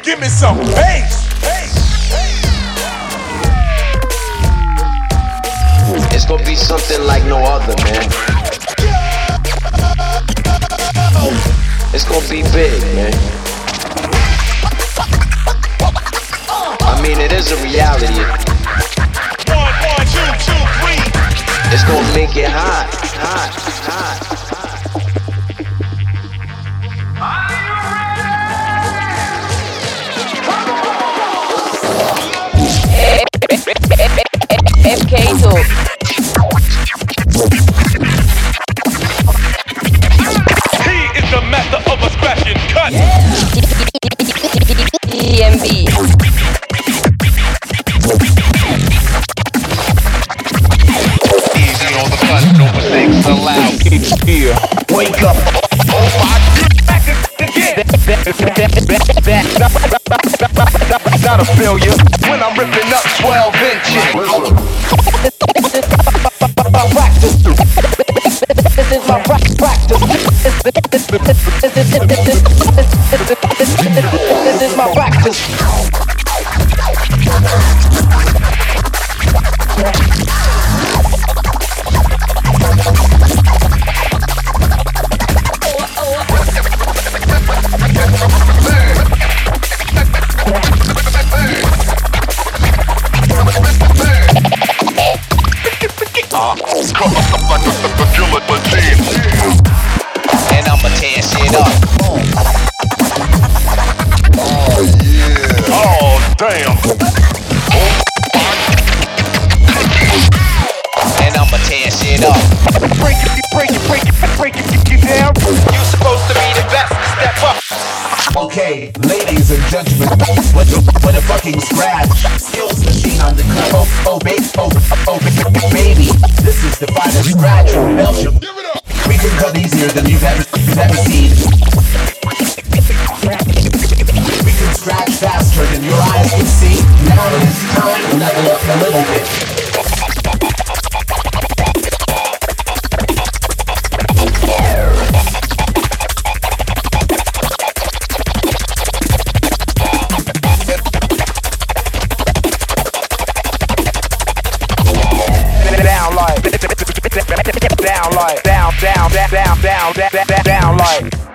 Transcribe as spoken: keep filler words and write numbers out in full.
Give me some bass. It's gonna be something like no other, man. It's gonna be big, man. I mean, it is a reality. One, one, two, two, three. It's gonna make it hot, hot, hot. F K Talk. He is the master of a smashing cut. D M B. Easy on the button, no mistakes allowed. Here, Wake up. oh my God, back again. Gotta feel you when I'm ripping up twelve inches. This is my pra- practice. This is my practice. And I'ma tear shit up. Oh, damn. And I'ma tear shit up. Break it, break it, break it, break it, get down. You supposed to be the best. Step up. Okay, ladies and gentlemen, what the, what a fucking scratch. Skills machine on the cut. Oh, oh, baby, oh, oh, oh, baby. This is the finest scratch from Belgium. We can cut easier than you've ever, you've ever seen. We can scratch faster than your eyes can see. Now it is time to level up a little bit. Down like, down like, down, down, down, down, down, down, down like.